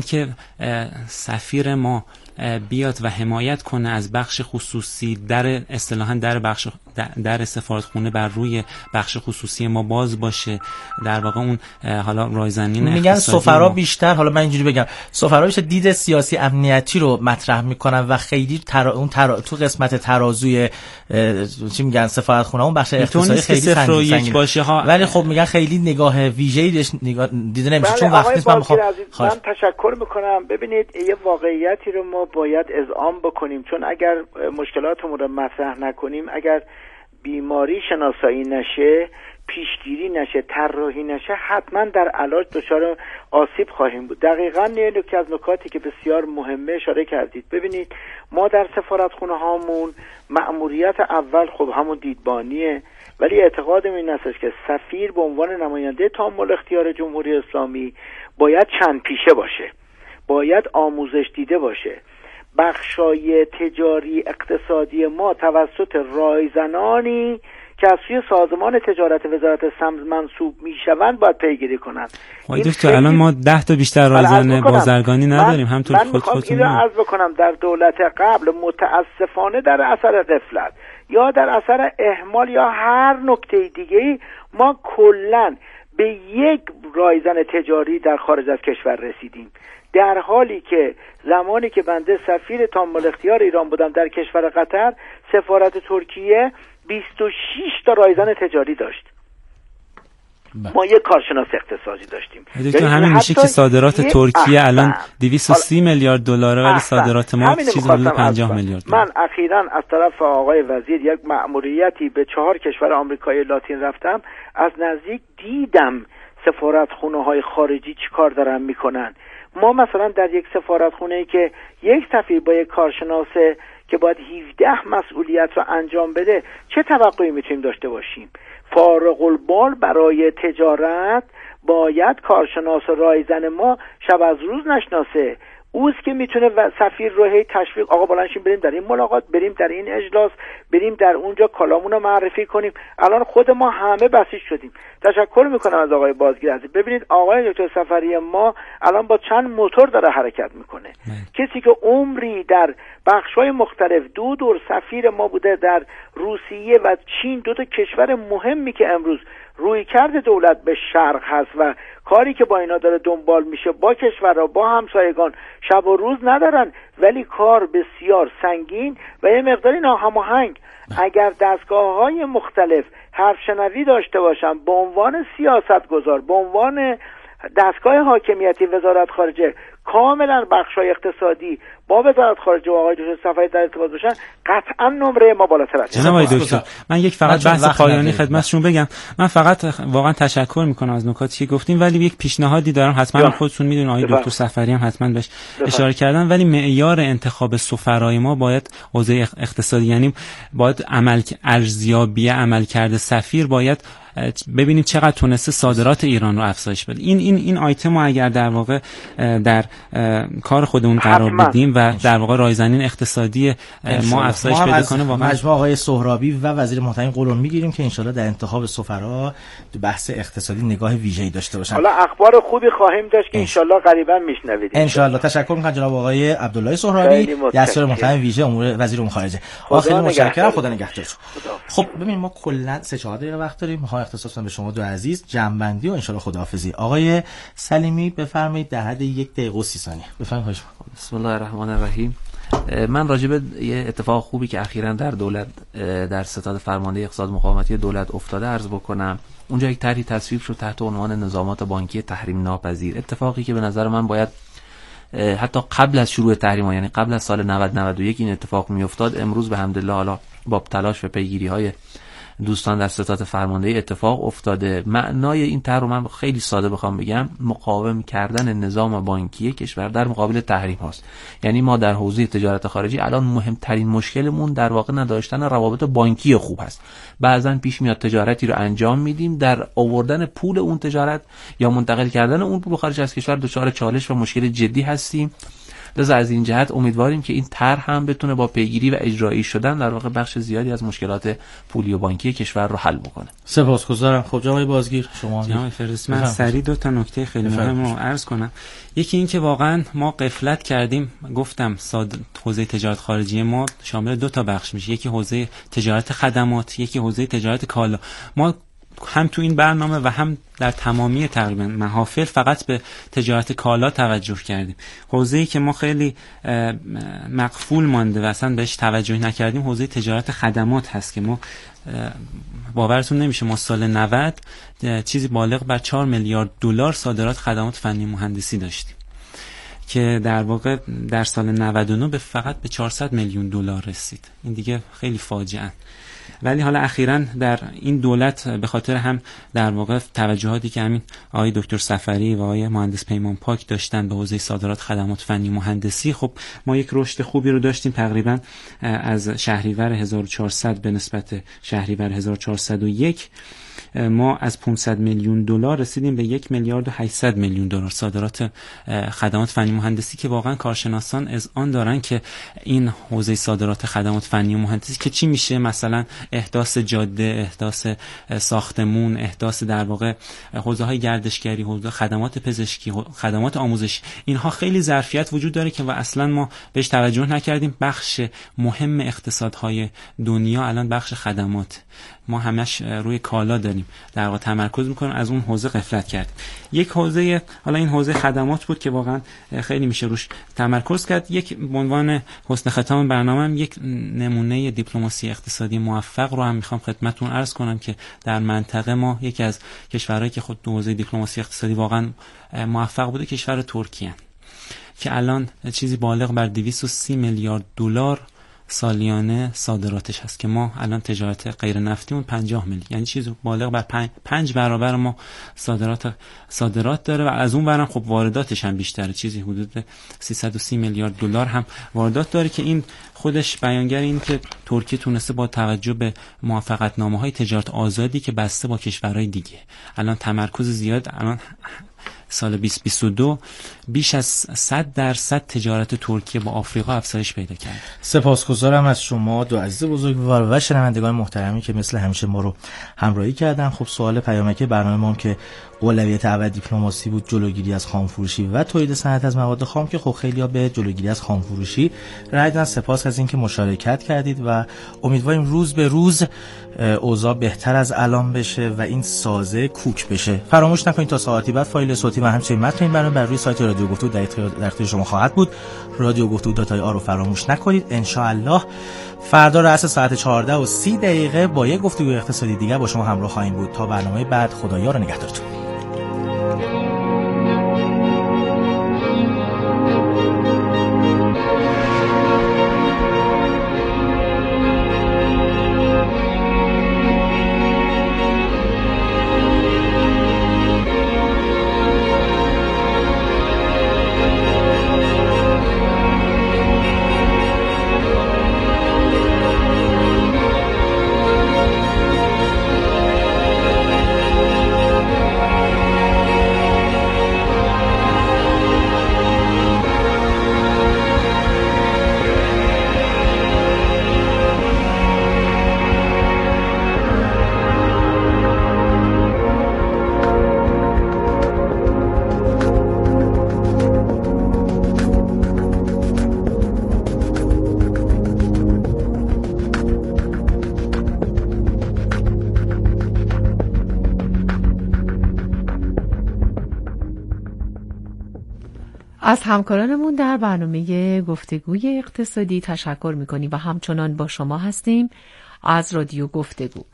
که سفیر ما بیاد و حمایت کنه از بخش خصوصی در اصطلاحاً در سفارتخونه بر روی بخش خصوصی ما باز باشه. در واقع اون حالا رایزنین میگن سفرا بیشتر، حالا من اینجوری بگم، سفرا بیشتر دید سیاسی امنیتی رو مطرح میکنن و خیلی تو قسمت ترازوی چی میگن سفارتخونه اون بخش اقتصادی خیلی سنگین باشه ها، ولی خب میگن خیلی نگاه ویژه‌ای دیده نمیشه. چون وقتی من تشکر میکنم. ببینید یه واقعیتی رو ما باید اذعان بکنیم، چون اگر مشکلاتمون رو مطرح نکنیم، اگر بیماری شناسایی نشه، پیشگیری نشه، طراحی نشه، حتما در علاج دچار آسیب خواهیم بود. دقیقاً یکی از نکاتی که بسیار مهمه اشاره کردید. ببینید ما در سفارتخونه هامون مأموریت اول خب همون دیدبانیه، ولی اعتقادم این است که سفیر به عنوان نماینده تامل اختیار جمهوری اسلامی باید چند پیشه باشه، باید آموزش دیده باشه. بخشای تجاری اقتصادی ما توسط رایزنانی که از سوی سازمان تجارت وزارت سمت منصوب میشوند باید پیگیری کنند. دکتر الان ما 10 تا بیشتر رایزن بازرگانی نداریم. همونطور خودتون من عرض بکنم در دولت قبل متاسفانه در اثر غفلت یا در اثر اهمال یا هر نکته دیگه‌ای ما کلاً به یک رایزن تجاری در خارج از کشور رسیدیم، در حالی که زمانی که بنده سفیر تامل اختیار ایران بودم در کشور قطر، سفارت ترکیه 26 تا رایزن تجاری داشت. ما یک کارشناس اقتصادی داشتیم. یعنی همین میشه که صادرات ترکیه الان 230 میلیارد دلاره ولی صادرات ما چیزی حدود 50 میلیارد. من اخیراً از طرف آقای وزیر یک مأموریتی به 4 کشور آمریکای لاتین رفتم، از نزدیک دیدم سفارتخونه‌های خارجی چیکار دارن میکنن. ما مثلا در یک سفارتخونه‌ای که یک سفیر با یک کارشناس که باید 17 مسئولیت رو انجام بده، چه توقعی میتونیم داشته باشیم؟ فارغ البال برای تجارت باید کارشناس رایزن ما شب از روز نشناسه. اوست که میتونه سفیر رو هی تشویق، آقا بلنشیم بریم در این ملاقات، بریم در این اجلاس، بریم در اونجا کالامون رو معرفی کنیم. الان خود ما همه بسیج شدیم. تشکر میکنم از آقای بازگیر عزیز. ببینید آقای دکتر صفری ما الان با چند موتور داره حرکت میکنه. کسی که عمری در بخش‌های مختلف دور سفیر ما بوده در روسیه و چین، 2 تا کشور مهمی که امروز رویکرد دولت به شرق هست و کاری که با اینا داره دنبال میشه، با کشورها، با همسایگان شب و روز ندارن، ولی کار بسیار سنگین و یه مقداری ناهماهنگ. اگر دستگاه‌های مختلف حرف شنوی داشته باشن به عنوان سیاستگزار، به عنوان دستگاه حاکمیتی وزارت خارجه، کاملا بخشای اقتصادی با وزارت خارجه و آقای دکتر صفایی در ارتباط باشن، قطعا نمره ما بالاتر است. جناب آقای دکتر من یک فقط بحث پایانی خدمتشون بگم. من فقط واقعا تشکر میکنم از نکاتی که گفتیم، ولی یک پیشنهادی دارم، حتما خودتون میدونید آقای دکتر صفری هم حتما بهش اشاره کردن، ولی معیار انتخاب سفرای ما باید حوزه اقتصادی، یعنی باید ارزیابی عملکرد سفیر باید ببینیم چقدر تونسته صادرات ایران رو افزایش بده. این آیتم رو اگر در واقع در کار خودمون قرار بدیم و در واقع رایزنین اقتصادی ما افزایش پیدا کنه، واقعا مجموعه آقای سهرابی و وزیر محترم قولون میگیریم که انشالله در انتخاب سفرا تو بحث اقتصادی نگاه ویژه‌ای داشته باشن. حالا اخبار خوبی خواهیم داشت که انشالله قریبا میشنوید. انشالله. تشکر میکنم جناب آقای عبدالله سهرابی، دستیار محترم ویژه امور وزیر امور خارجه. خیلی متشکرم. خدا نگهدار. خب ببین ما کلا 3-4 دقیقه وقت داریم، میخوام اختصاص بدم به شما دو عزیز، جمع‌بندی و انشالله خداحافظی. آقای سلیمی بفرمایید در حد 1 دقیقه و 30 ثانیه. بفرمایید. بسم الله الرحمن الرحیم. من راجع به یه اتفاق خوبی که اخیراً در دولت در ستاد فرمانده اقتصاد مقاومتی دولت افتاده عرض بکنم. اونجا یک طرحی تصویب شد تحت عنوان نظامات بانکی تحریم ناپذیر، اتفاقی که به نظر من باید حتی قبل از شروع تحریم، یعنی قبل از سال 90-91 این اتفاق میافتاد. امروز به حمدالله حالا با تلاش و پیگیری‌های دوستان در ستاد فرمانده اتفاق افتاده. معنای این طرح رو من خیلی ساده بخوام بگم، مقاوم کردن نظام بانکی کشور در مقابل تحریم هاست. یعنی ما در حوزه تجارت خارجی الان مهمترین مشکلمون در واقع نداشتن روابط بانکی خوب هست. بعضن پیش میاد تجارتی رو انجام میدیم، در آوردن پول اون تجارت یا منتقل کردن اون پول خارج از کشور دچار چالش و مشکل جدی هستیم لذا از این جهت امیدواریم که این طرح هم بتونه با پیگیری و اجرایی شدن در واقع بخش زیادی از مشکلات پولی و بانکی کشور رو حل بکنه. سپاسگزارم. خب جناب بازگیر، شما جناب فرست، من سریع 2 تا نکته خیلی مهم رو عرض کنم. یکی این که واقعا ما غفلت کردیم. گفتم حوزه تجارت خارجی ما شامل 2 تا بخش میشه، یکی حوزه تجارت خدمات، یکی حوزه تجارت کالا. ما هم تو این برنامه و هم در تمامی تقریبا محافل فقط به تجارت کالا توجه کردیم. حوزه‌ای که ما خیلی مغفول مانده و اصلا بهش توجه نکردیم حوزه تجارت خدمات هست که ما باورتون نمیشه ما سال 90 چیزی بالغ بر 4 میلیارد دلار صادرات خدمات فنی مهندسی داشتیم که در واقع در سال 99 به فقط به 400 میلیون دلار رسید. این دیگه خیلی فاجعه. ولی حالا اخیراً در این دولت به خاطر هم در واقع توجهاتی که همین آقای دکتر صفری و آقای مهندس پیمان پاک داشتن به حوزه صادرات خدمات فنی مهندسی، خب ما یک رشد خوبی رو داشتیم. تقریباً از شهریور 1400 به نسبت شهریور 1401 ما از 500 میلیون دلار رسیدیم به 1 میلیارد و 800 میلیون دلار صادرات خدمات فنی مهندسی که واقعا کارشناسان اذعان دارن که این حوزه صادرات خدمات فنی مهندسی که چی میشه، مثلا احداث جاده، احداث ساختمون، احداث در واقع حوزه های گردشگری، حوزه خدمات پزشکی، خدمات آموزشی، اینها خیلی ظرفیت وجود داره که و اصلا ما بهش توجه نکردیم. بخش مهم اقتصادهای دنیا الان بخش خدمات، ما همش روی کالا داریم در واقع تمرکز میکنیم، از اون حوزه غفلت کردیم. یک حوزه، حالا این حوزه خدمات بود که واقعا خیلی میشه روش تمرکز کرد. یک به عنوان حسن ختام برنامه‌ام یک نمونه دیپلماسی اقتصادی موفق رو هم میخوام خدمتتون عرض کنم که در منطقه ما یکی از کشورهایی که خود حوزه دیپلماسی اقتصادی واقعا موفق بوده کشور ترکیه که الان چیزی بالغ بر 230 میلیارد دلار سالیانه صادراتش هست که ما الان تجارت غیر نفتیمون 50 میلیون، یعنی چیزی بالغ بر 5 برابر ما صادرات داره و از اون برم خب وارداتش هم بیشتره، چیزی حدود 330 میلیارد دلار هم واردات داره که این خودش بیانگر این که ترکیه تونسته با توجه به موافقتنامه‌های تجارت آزادی که بسته با کشورهای دیگه الان تمرکز زیاد، الان سال 2022 بیش از 100% تجارت ترکیه با آفریقا افزایش پیدا کرد. سپاسگزارم از شما دو عزیز بزرگوار و شنوندگان محترمی که مثل همیشه ما رو همراهی کردن. خب سوال پیامکی برنامه ما هم که اولویت اول دیپلماسی بود، جلوگیری از خامفروشی و تولید صنعت از مواد خام که خب خیلی‌ها به جلوگیری از خامفروشی رأی دادن. سپاس از اینکه مشارکت کردید و امیدواریم روز به روز اوضاع بهتر از الان بشه و این سازه کوک بشه. فراموش نکنید تا ساعتی بعد فایل صوتی و همچنین متن این برنامه بر روی سایت رادیو گفتگو در اختیار شما خواهد بود. رادیو گفتگو .ir رو فراموش نکنید. ان شاء الله فردا رأس ساعت 14:30 با یک گفتگو اقتصادی دیگر با شما همراه خواهیم بود. تا برنامه بعد، خدایا رو نگهدارتون. از همکارانمون در برنامه گفتگوی اقتصادی تشکر میکنیم و همچنان با شما هستیم از رادیو گفتگو.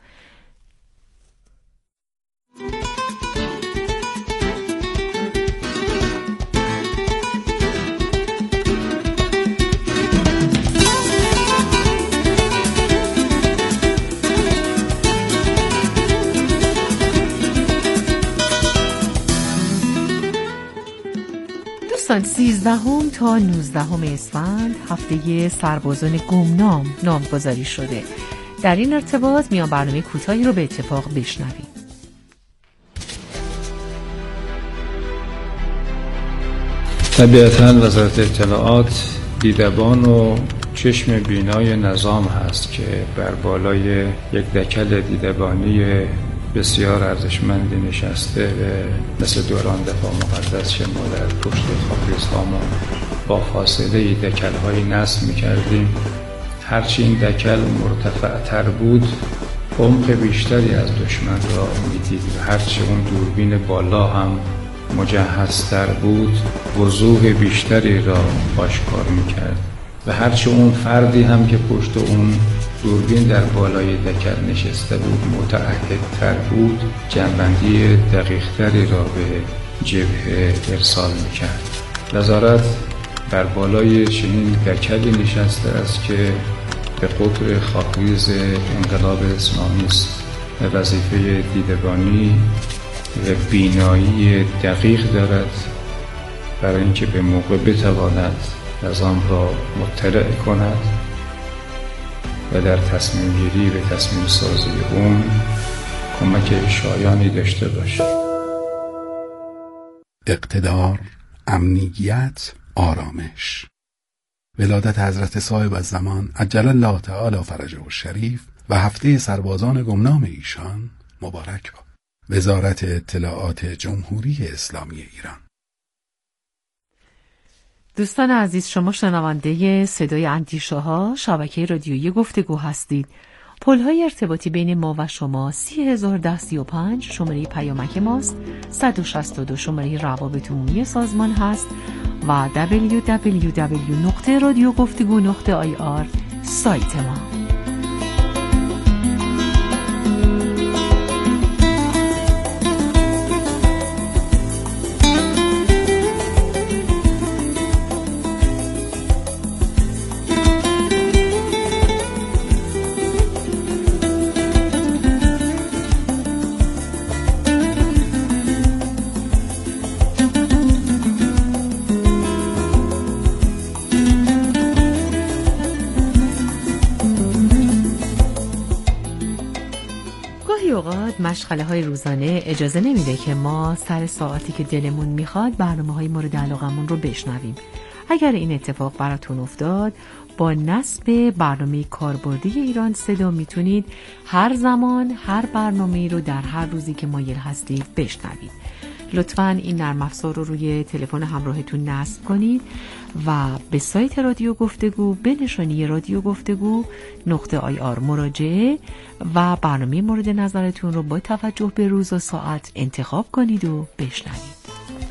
دوستان 13 تا 19 اسفند هفته سربازان گمنام نامگذاری شده. در این ارتباط میان برنامه کوتاهی رو به اتفاق بشنویم. طبیعتاً وزارت اطلاعات دیدبان و چشم بینای نظام هست که بر بالای یک دکل دیدبانی بسیار ارزشمندی نشسته و مثل دوران دفاع مقدس که ما در پشت خاکریزهامون با فاصله دکل‌های نصب می‌کردیم. هرچی این دکل مرتفع‌تر بود عمق بیشتری از دشمن را می‌دید و هرچی اون دوربین بالا هم مجهزتر بود وضوح بیشتری را آشکار می‌کرد و هرچی اون فردی هم که پشت اون دوربین در بالای دکل نشسته بود متعهدتر بود جنبندی دقیقتری را به جبهه ارسال می‌کرد. وزارت بر بالای چنین دکلی نشسته است که به قطر خاکریز انقلاب اسلامی است و وظیفه دیدبانی و بینایی دقیق دارد برای اینکه به موقع بتواند نظام را مطلع کند و در تصمیم گیری و تصمیم سازی اون کمک شایانی داشته باشد. اقتدار، امنیت، آرامش. ولادت حضرت صاحب الزمان عجل الله تعالی فرجه الشریف و هفته سربازان گمنام ایشان مبارک باد. وزارت اطلاعات جمهوری اسلامی ایران. دوستان عزیز، شما شنونده صدای اندیشه ها شبکه رادیویی گفتگو هستید. پل‌های ارتباطی بین ما و شما 301035 شماره پیامک ماست، 162 شماره روابط عمومی سازمان هست و www.radiogoftego.ir سایت ما. مشغله های روزانه اجازه نمیده که ما سر ساعتی که دلمون میخواد برنامه های مورد علاقمون رو بشنویم. اگر این اتفاق براتون افتاد، با نصب برنامه کاربردی ایران صدا میتونید هر زمان هر برنامه رو در هر روزی که مایل هستید بشنوید. لطفاً این نرم افزار رو روی تلفن همراهتون نصب کنید و به سایت رادیو گفتگو به نشانی رادیو گفتگو .ir مراجعه و برنامه مورد نظرتون رو با توجه به روز و ساعت انتخاب کنید و بشنوید.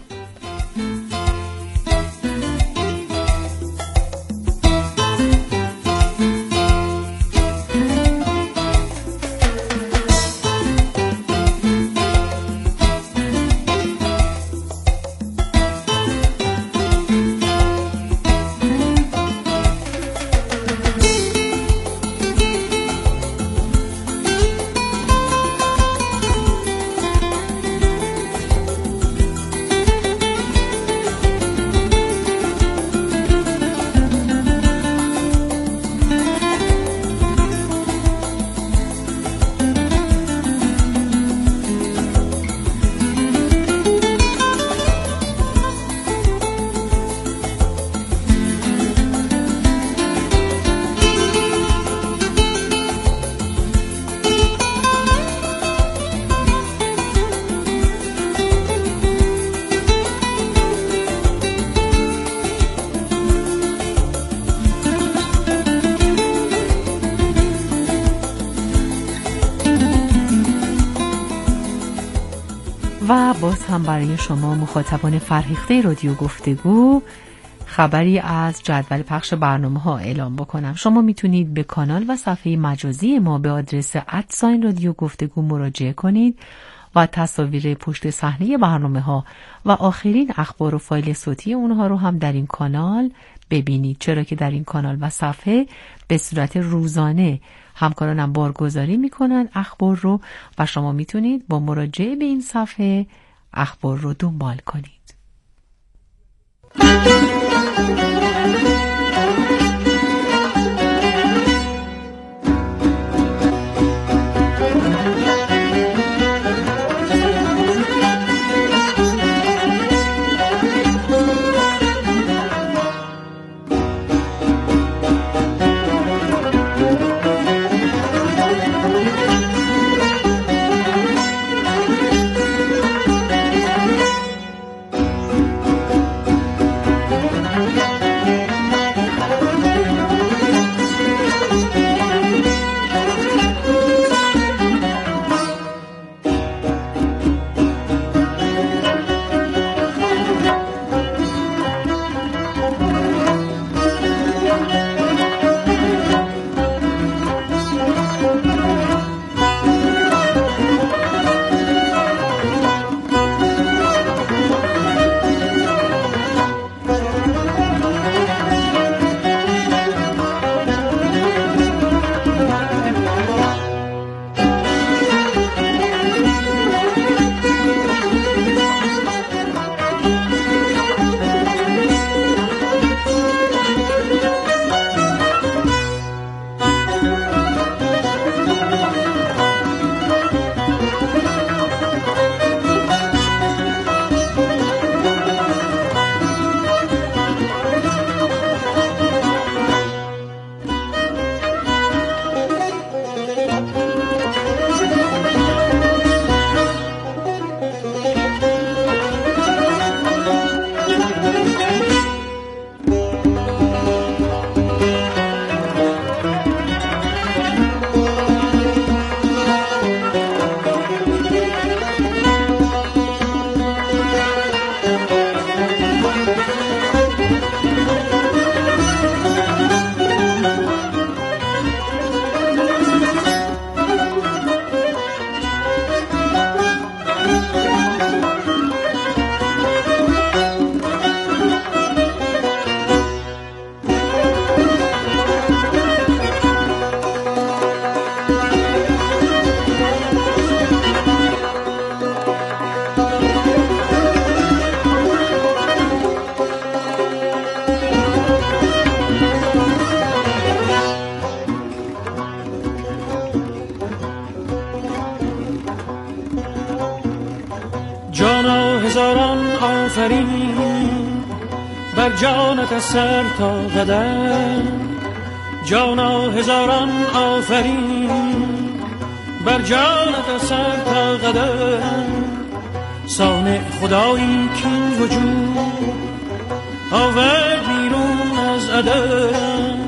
و باز هم برای شما مخاطبان فرهیخته رادیو گفتگو خبری از جدول پخش برنامه‌ها اعلام بکنم. شما میتونید به کانال و صفحه مجازی ما به آدرس @رادیو گفتگو مراجعه کنید و تصاویر پشت صحنه برنامه‌ها و آخرین اخبار و فایل صوتی اونها رو هم در این کانال ببینید، چرا که در این کانال و صفحه به صورت روزانه همکارانم بارگذاری میکنن اخبار رو و شما میتونید با مراجعه به این صفحه اخبار رو دنبال کنید. آفرین بر جانت از سر تا قدم، جانا هزاران آفرین بر جانت از سر تا قدم. صانع خدایی کین وجود آورد بیرون از عدم.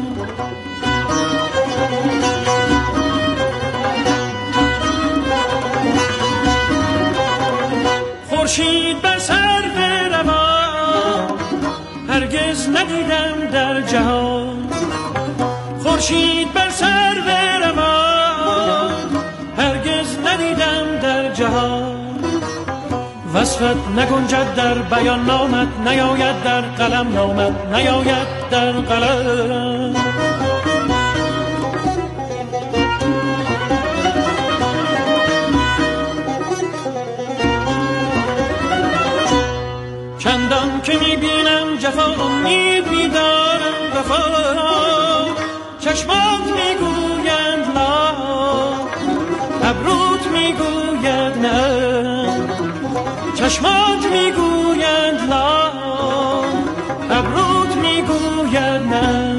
خورشید بر سر بروم هرگز ندیدم در جهان، خورشید بر سر بروم هرگز ندیدم در جهان. وصفت نگنجد در بیان نامت، نیاید در قلم نامت، نیاید در قلم. چندان که میبینم جفا امید میدارم وفا، چشمات میگویند لا، ابروت میگوید نه، چشمات میگویند لا، ابروت میگوید نه.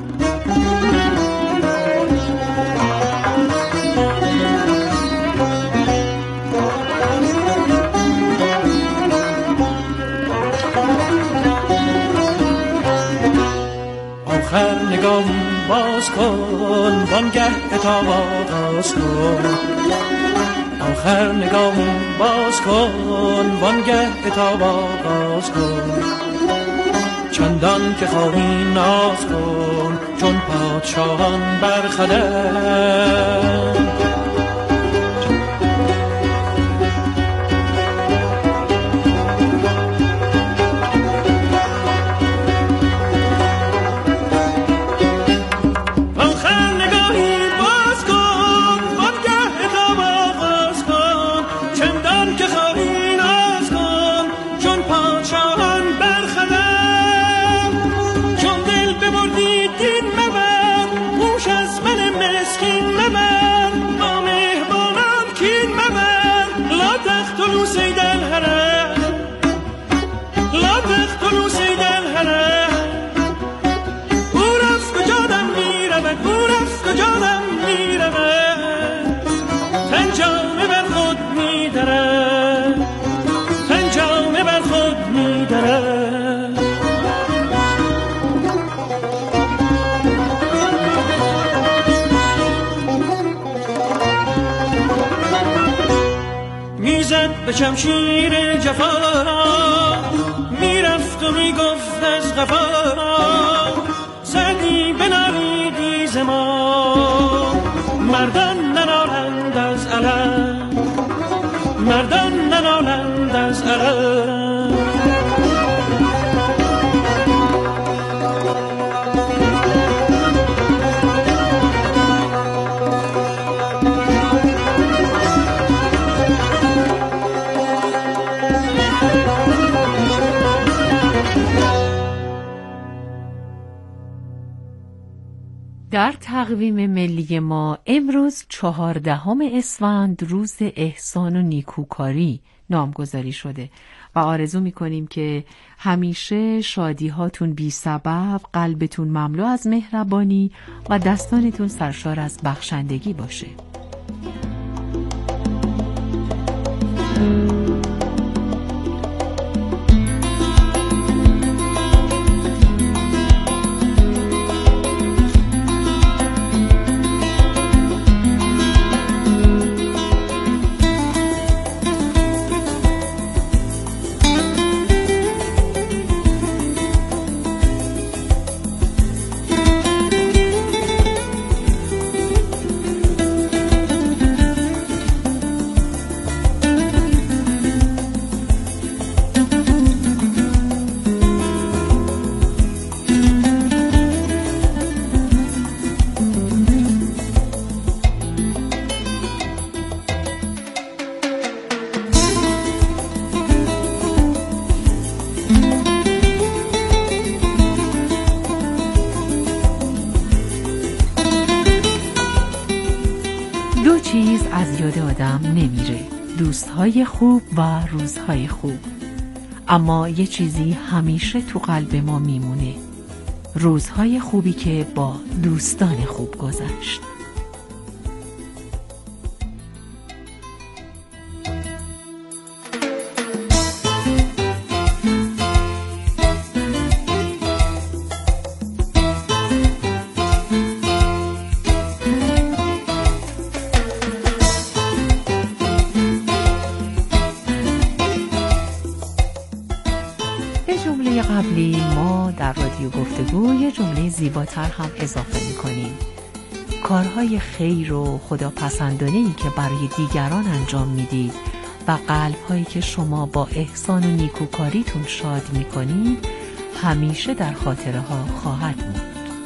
آخر نگاهی باز کن وانگه عتاب آغاز کن، آخر نگاهی باز کن وانگه عتاب آغاز کن. چندان که خواهی ناز کن چون پادشاهان برخدم. به شمشیر جفا میرفت و میگفت از غفا، زنی بنالیدی ز ما، مردان ننالند از علم، مردان ننالند از علم. در تقویم ملی ما امروز 14 اسفند روز احسان و نیکوکاری نامگذاری شده و آرزو میکنیم که همیشه شادی هاتون بی سبب، قلبتون مملو از مهربانی و دستانتون سرشار از بخشندگی باشه. چیز از یاد آدم نمیره: دوستهای خوب و روزهای خوب. اما یه چیزی همیشه تو قلب ما میمونه، روزهای خوبی که با دوستان خوب گذشت. قبلی ما در رادیو گفتگو یه جمله زیباتر هم اضافه می‌کنیم. کارهای خیر و خداپسندانه‌ای که برای دیگران انجام میدید و قلب‌هایی که شما با احسان و نیکوکاریتون شاد می‌کنید همیشه در خاطره ها خواهد موند.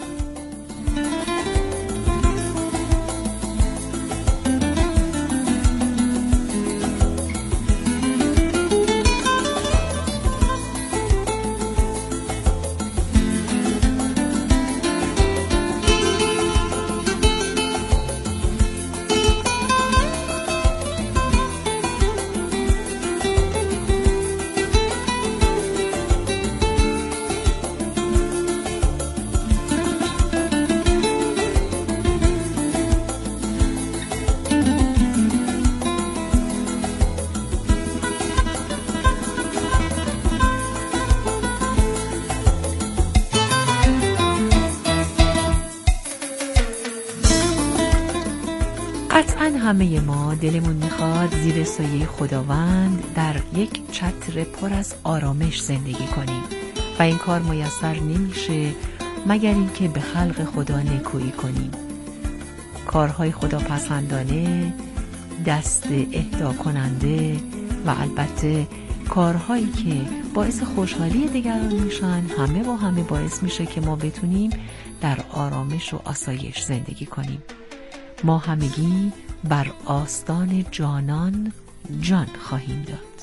قطعاً همه ما دلمون میخواد زیر سایه خداوند در یک چتر پر از آرامش زندگی کنیم و این کار میسر نمیشه مگر اینکه به خلق خدا نکویی کنیم. کارهای خداپسندانه، دست اهدا کننده و البته کارهایی که باعث خوشحالی دیگران میشن همه با همه باعث میشه که ما بتونیم در آرامش و آسایش زندگی کنیم. ما همگی بر آستان جانان جان خواهیم داد.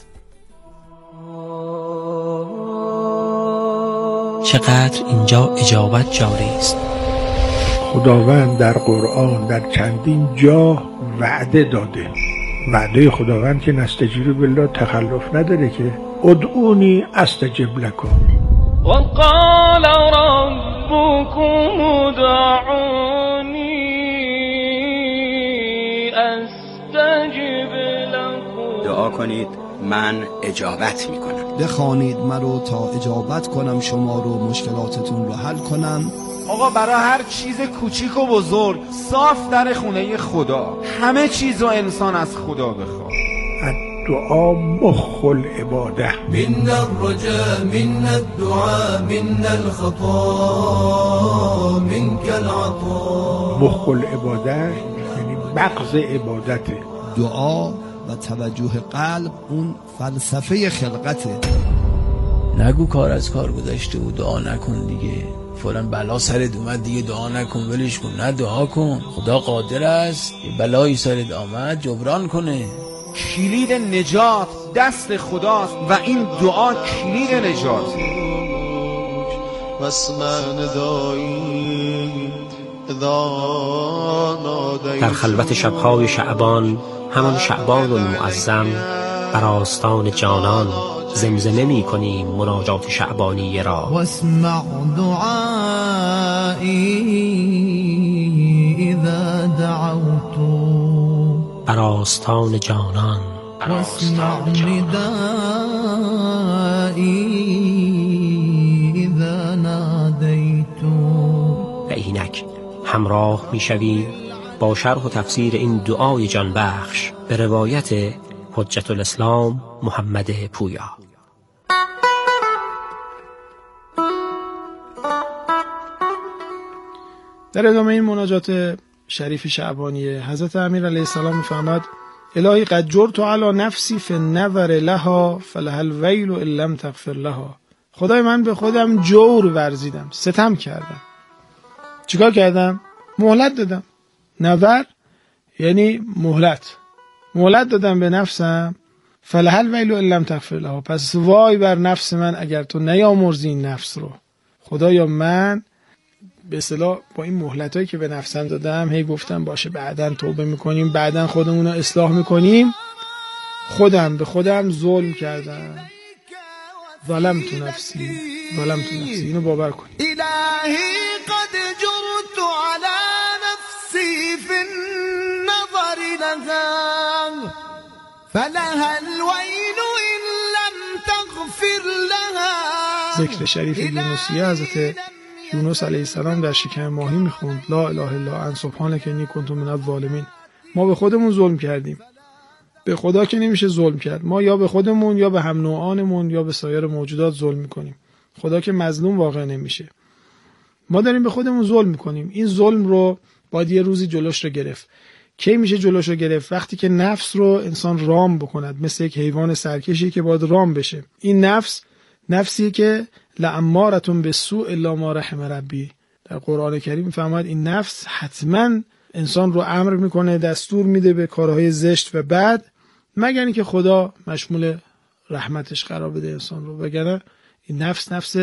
چقدر اینجا اجابت جاری است. خداوند در قرآن در چندین جا وعده داده. وعده خداوند که نستجیب بالله تخلف نداره که ادعونی استجب لکم. وقال ربكم ادعوني استجب لكم. دعا کنید من اجابت میکنم. بخوانید مرا تا اجابت کنم شما رو، مشکلاتتون رو حل کنم. آقا برای هر چیز کوچیک و بزرگ صاف در خونه خدا. همه چیز و انسان از خدا بخواد. الدعا مخ العباده. من الرجاء من الدعاء من الخطا منك العطاء. مخ العباده یعنی مغز عبادته. دعا و توجه قلب اون فلسفه خلقته. نگو کار از کار گذشته و دعا نکن دیگه، فلان بلا سرت اومد دیگه دعا نکن ولش کن. نه، دعا کن، خدا قادر است یه بلایی سرت آمد جبران کنه. کلید نجات دست خداست و این دعا کلید نجاته. در خلوت شبهای شعبان، همان شعبان المعظم، بر آستان جانان زمزمه می کنیم مناجات شعبانی را. واسمع دعایی اذا دعوت. بر آستان جانان. واسمع ندایی اذا نادیت. و اینک همراه می شویم با شرح و تفسیر این دعای جان بخش به روایت حجت الاسلام محمد پویا. در ادامه این مناجات شریف شعبانی حضرت امیر علیه السلام می‌فرماد: الهی قد جرت علی نفسی فی النظر لها فلها الویل ان لم تغفر لها. خدای من به خودم جور ورزیدم، ستم کردم. چیکار کردم؟ مهلت دادم. نظر یعنی مهلت دادم به نفسم. فلها الویل ان لم تغفر لها. پس وای بر نفس من اگر تو نیامرزی این نفس رو. خدایا من به اصطلاح با این مهلتایی که به نفسم دادم، هی گفتم باشه بعداً توبه میکنیم، بعداً خودمون رو اصلاح میکنیم، خودم به خودم ظلم کردم ظلمت نفسی اینو باور کنید. الهی قد جرت على نفسی فی النظر لها فلها الویل ان لم تغفر لها. ذکر شریف یونسیه حضرت یونس علیه السلام در شکم ماهی میخوند لا اله الا انت سبحانک انی کنت من الظالمین. ما به خودمون ظلم کردیم، به خدا که نمیشه ظلم کرد. ما یا به خودمون یا به هم نوعانمون یا به سایر موجودات ظلم میکنیم. خدا که مظلوم واقع نمیشه. ما داریم به خودمون ظلم میکنیم. این ظلم رو باید یه روزی جلوش رو گرفت. کی میشه جلوش رو گرفت؟ وقتی که نفس رو انسان رام بکند، مثل یک حیوان سرکشی که باید رام بشه. این نفسی که لامارتون بالسوء الا ما رحم ربی. در قرآن کریم میفرماید این نفس حتما انسان رو امر میکنه، دستور میده به کارهای زشت و بد، مگر اینکه خدا مشمول رحمتش قرار بده انسان رو. وگرنه این نفس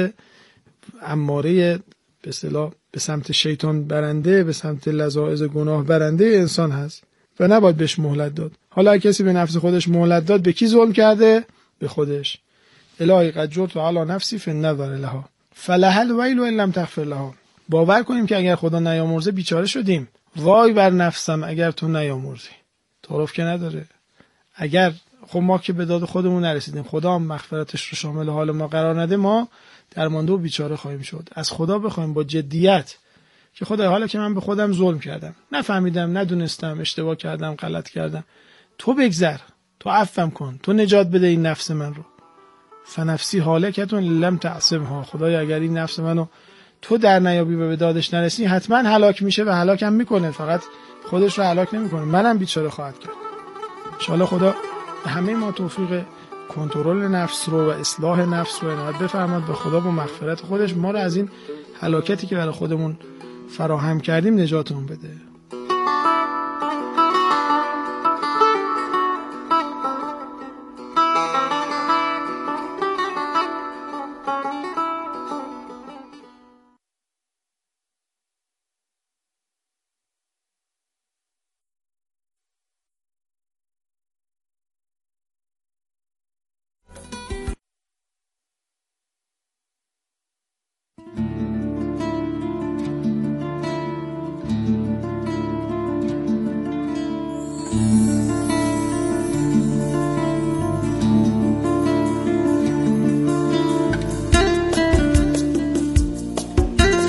اماره به اصطلاح به سمت شیطان برنده، به سمت لذاذ گناه برنده انسان هست و نباید بهش مهلت داد. حالا کسی به نفس خودش مهلت داد، به کی ظلم کرده؟ به خودش. الهی قد جرت علی نفسی فی النظر لها فلها الویل ان لم تغفر لها. باور کنیم که اگر خدا نیامرزه بیچاره شدیم. وای بر نفسم اگر تو نیامرزی. تعارف که نداره. اگر خب ما که به داد خودمون نرسیدیم، خدا هم مغفرتش رو شامل حال ما قرار نده، ما درمانده و بیچاره خواهیم شد. از خدا بخوایم با جدیت که خدای حالا که من به خودم ظلم کردم، نفهمیدم، ندونستم، اشتباه کردم، غلط کردم، تو بگذر، تو عفوم کن، تو نجات بده این نفس من رو. فنفسی هالکتون لم تعصمها. خدای اگر این نفس منو تو در نیابی و به دادش نرسی، حتما هلاک میشه و هلاکم میکنه. فقط خودش رو هلاک نمیکنه، منم بیچاره خواهد کرد. ان شاءالله خدا به همه ما توفیق کنترل نفس رو و اصلاح نفس رو عنایت بفرماد و خدا با مغفرت خودش ما رو از این هلاکتی که برای خودمون فراهم کردیم نجاتمون بده.